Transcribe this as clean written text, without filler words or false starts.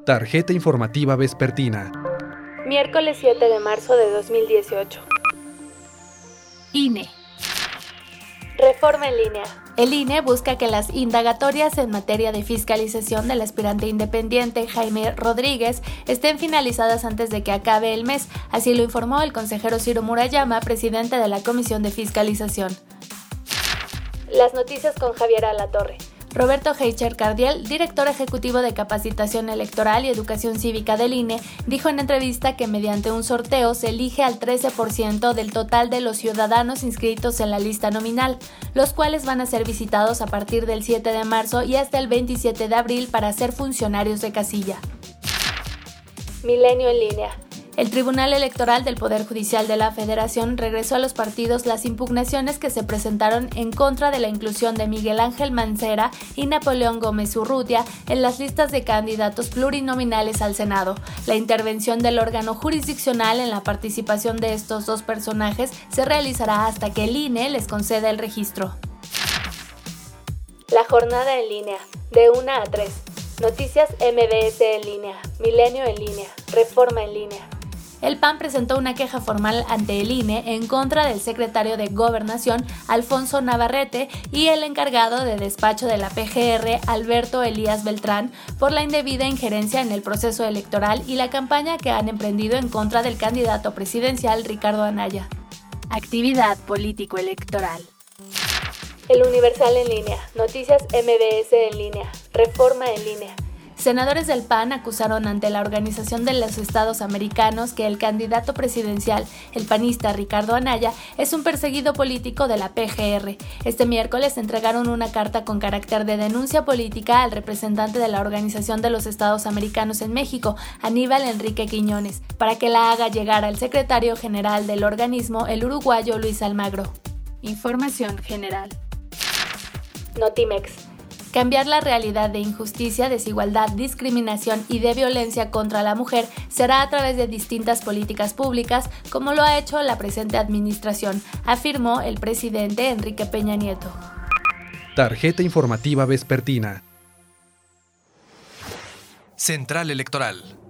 Tarjeta informativa vespertina. Miércoles 7 de marzo de 2018. INE. Reforma en línea. El INE busca que las indagatorias en materia de fiscalización del aspirante independiente Jaime Rodríguez estén finalizadas antes de que acabe el mes, así lo informó el consejero Ciro Murayama, presidente de la Comisión de Fiscalización. Las noticias con Javier Alatorre. Roberto Heicher Cardiel, director ejecutivo de Capacitación Electoral y Educación Cívica del INE, dijo en entrevista que mediante un sorteo se elige al 13% del total de los ciudadanos inscritos en la lista nominal, los cuales van a ser visitados a partir del 7 de marzo y hasta el 27 de abril para ser funcionarios de casilla. Milenio en línea. El Tribunal Electoral del Poder Judicial de la Federación regresó a los partidos las impugnaciones que se presentaron en contra de la inclusión de Miguel Ángel Mancera y Napoleón Gómez Urrutia en las listas de candidatos plurinominales al Senado. La intervención del órgano jurisdiccional en la participación de estos dos personajes se realizará hasta que el INE les conceda el registro. La jornada en línea, de 1 a 3. Noticias MBS en línea, Milenio en línea, Reforma en línea. El PAN presentó una queja formal ante el INE en contra del secretario de Gobernación, Alfonso Navarrete, y el encargado de despacho de la PGR, Alberto Elías Beltrán, por la indebida injerencia en el proceso electoral y la campaña que han emprendido en contra del candidato presidencial Ricardo Anaya. Actividad político-electoral. El Universal en línea, Noticias MBS en línea, Reforma en línea. Senadores del PAN acusaron ante la Organización de los Estados Americanos que el candidato presidencial, el panista Ricardo Anaya, es un perseguido político de la PGR. Este miércoles entregaron una carta con carácter de denuncia política al representante de la Organización de los Estados Americanos en México, Aníbal Enrique Quiñones, para que la haga llegar al secretario general del organismo, el uruguayo Luis Almagro. Información general. Notimex. Cambiar la realidad de injusticia, desigualdad, discriminación y de violencia contra la mujer será a través de distintas políticas públicas, como lo ha hecho la presente administración, afirmó el presidente Enrique Peña Nieto. Tarjeta informativa vespertina. Central Electoral.